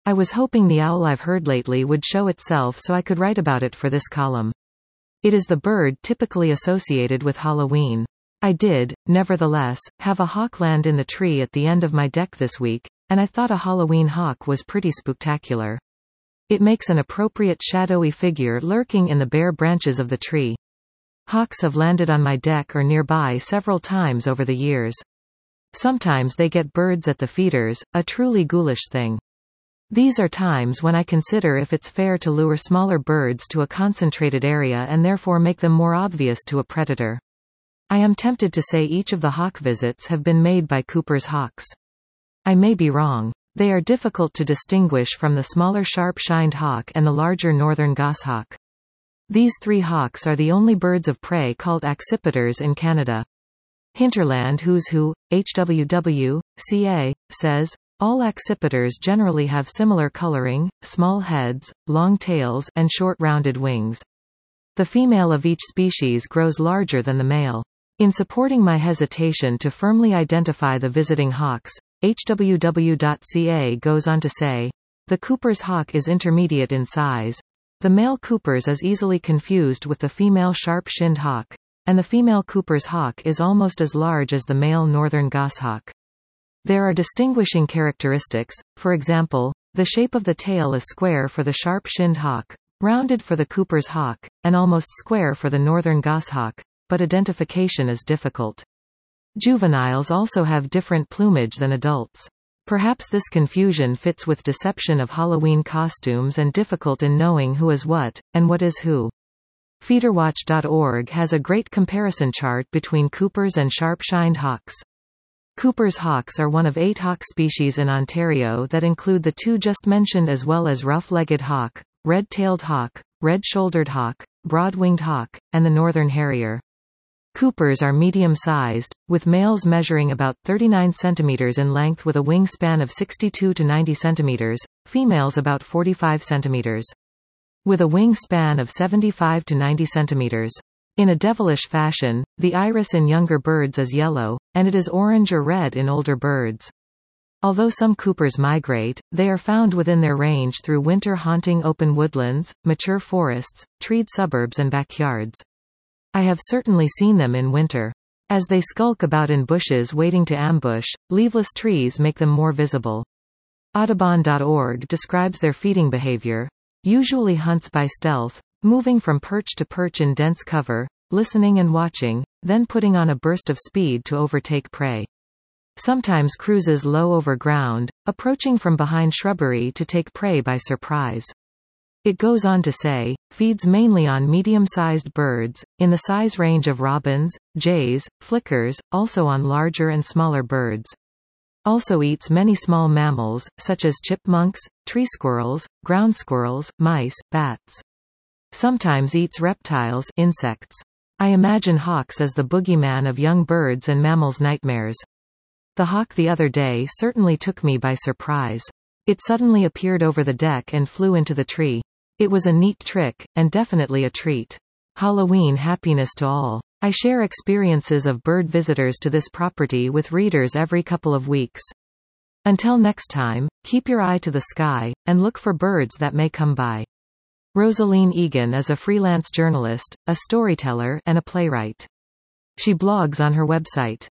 I was hoping the owl I've heard lately would show itself so I could write about it for this column. It is the bird typically associated with Halloween. I did, nevertheless, have a hawk land in the tree at the end of my deck this week, and I thought a Halloween hawk was pretty spooktacular. It makes an appropriate shadowy figure lurking in the bare branches of the tree. Hawks have landed on my deck or nearby several times over the years. Sometimes they get birds at the feeders, a truly ghoulish thing. These are times when I consider if it's fair to lure smaller birds to a concentrated area and therefore make them more obvious to a predator. I am tempted to say each of the hawk visits have been made by Cooper's hawks. I may be wrong. They are difficult to distinguish from the smaller sharp-shined hawk and the larger northern goshawk. These three hawks are the only birds of prey called accipiters in Canada. Hinterland Who's Who, HWW, CA, says, all accipiters generally have similar coloring, small heads, long tails, and short rounded wings. The female of each species grows larger than the male. In supporting my hesitation to firmly identify the visiting hawks, HWW.ca goes on to say, the Cooper's hawk is intermediate in size. The male Cooper's is easily confused with the female sharp-shinned hawk, and the female Cooper's hawk is almost as large as the male northern goshawk. There are distinguishing characteristics, for example, the shape of the tail is square for the sharp-shinned hawk, rounded for the Cooper's hawk, and almost square for the northern goshawk, but identification is difficult. Juveniles also have different plumage than adults. Perhaps this confusion fits with deception of Halloween costumes and difficult in knowing who is what, and what is who. Feederwatch.org has a great comparison chart between Cooper's and sharp-shined hawks. Cooper's hawks are one of 8 hawk species in Ontario that include the 2 just mentioned as well as rough-legged hawk, red-tailed hawk, red-shouldered hawk, broad-winged hawk, and the northern harrier. Coopers are medium-sized, with males measuring about 39 cm in length with a wingspan of 62 to 90 cm, females about 45 cm. With a wingspan of 75 to 90 cm. In a devilish fashion, the iris in younger birds is yellow, and it is orange or red in older birds. Although some Coopers migrate, they are found within their range through winter haunting open woodlands, mature forests, treed suburbs and backyards. I have certainly seen them in winter. As they skulk about in bushes waiting to ambush, leafless trees make them more visible. Audubon.org describes their feeding behavior. Usually hunts by stealth, moving from perch to perch in dense cover, listening and watching, then putting on a burst of speed to overtake prey. Sometimes cruises low over ground, approaching from behind shrubbery to take prey by surprise. It goes on to say, feeds mainly on medium-sized birds, in the size range of robins, jays, flickers, also on larger and smaller birds. Also eats many small mammals, such as chipmunks, tree squirrels, ground squirrels, mice, bats. Sometimes eats reptiles, insects. I imagine hawks as the boogeyman of young birds and mammals' nightmares. The hawk the other day certainly took me by surprise. It suddenly appeared over the deck and flew into the tree. It was a neat trick, and definitely a treat. Halloween happiness to all. I share experiences of bird visitors to this property with readers every couple of weeks. Until next time, keep your eye to the sky, and look for birds that may come by. Rosaline Egan is a freelance journalist, a storyteller, and a playwright. She blogs on her website.